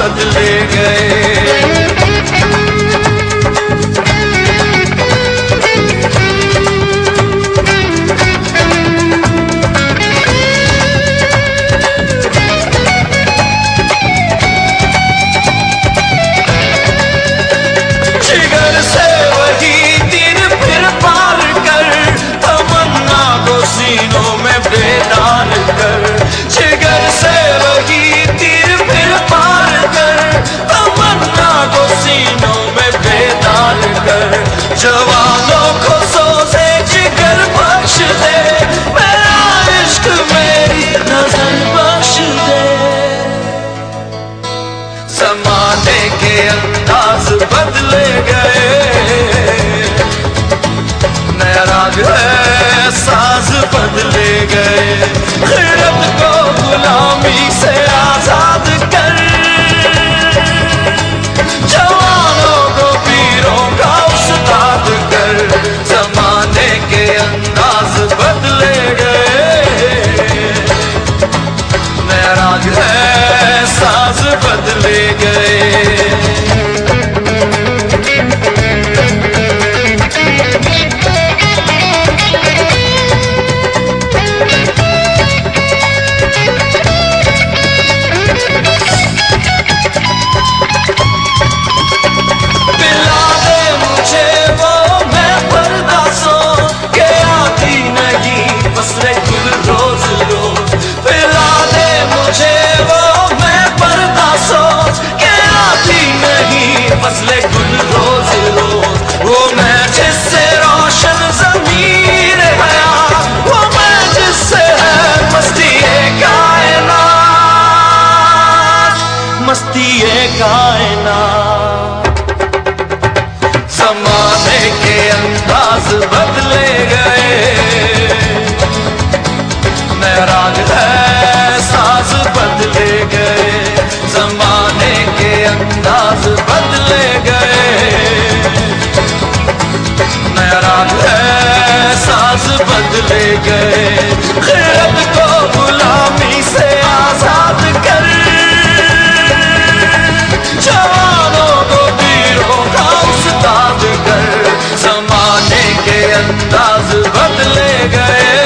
बदले गए। जिगर से वही तीर फिर पार कर, तमन्ना को सीनों में बेदान कर। जिगर से वही तीर फिर पार कर, तमन्ना को सीनों में बेदान कर। जवानों को सोचे जिगर बख्श दे, मेरा इश्क मेरी नजर बख्श दे। समाने के अंदाज बदले गए, नया राग है साज बदले गए। खिरत को गुलामी से आजाद कर, जवानों को पीरों का उस्ताद कर। जमाने के अंदाज बदले गए, नया राग है साज बदले गए। मसले गुल रोज रोज, वो मैं जिससे रोशन ज़मीर है, वो मैं जिससे है मस्ती कायनात, मस्ती कायनात। ज़माने के अंदाज बदले गए, नया राग है साज बदले गए। ज़माने के अंदाज बदले गए, नया राग है साज बदले गए। खिरत को गुलामी से आजाद कर, जवानों को पीरों का उस्ताद कर। ज़माने के अंदाज बदले गए,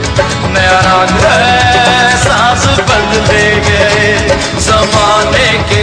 नया राग है साज बदले गए। ज़माने के